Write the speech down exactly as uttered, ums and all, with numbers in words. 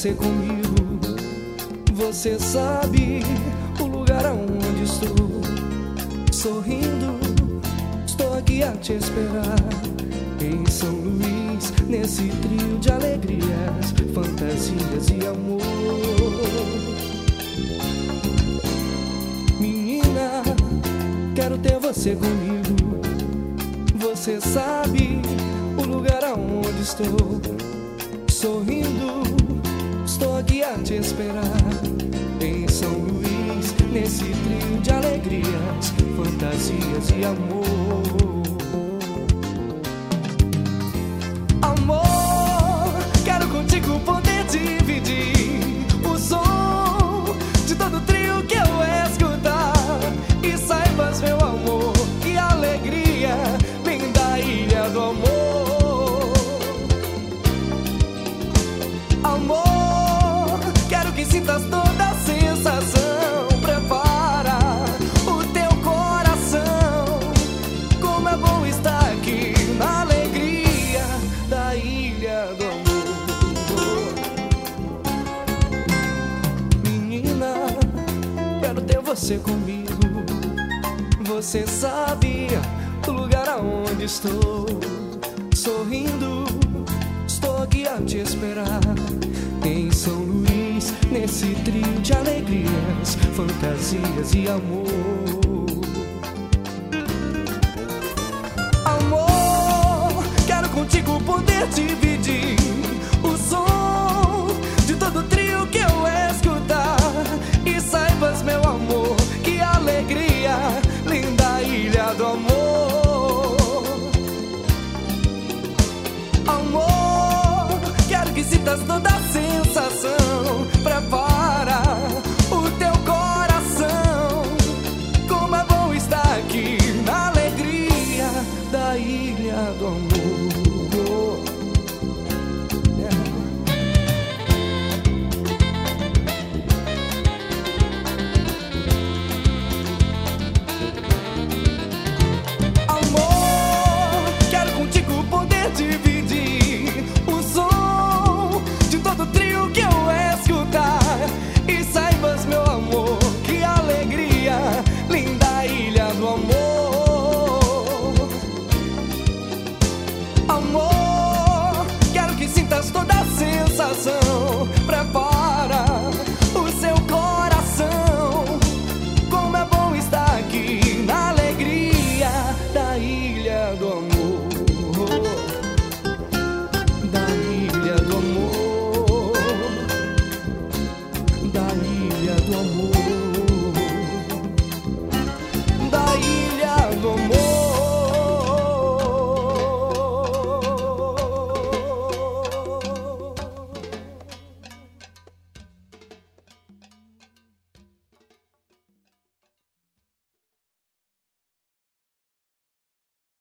você comigo. Você sabe o lugar aonde estou. Sorrindo, estou aqui a te esperar. Em São Luís, nesse trio de alegrias, fantasias e amor. Menina, quero ter você comigo. Você sabe o lugar aonde estou. Sorrindo, estou aqui a te esperar. Em São Luís, nesse trio de alegrias, fantasias e amor. Amor, quero contigo poder dividir o som de todo trio que eu escutar. E saibas, meu amor, que alegria vem da ilha do amor. Amor, quero que sintas toda a sensação. Prepara o teu coração. Como é bom estar aqui na alegria da ilha do amor. Menina, quero ter você comigo. Você sabe o lugar aonde estou. Sorrindo, estou aqui a te esperar. Em São Luís, nesse trio de alegrias, fantasias e amor. Amor, quero contigo poder dividir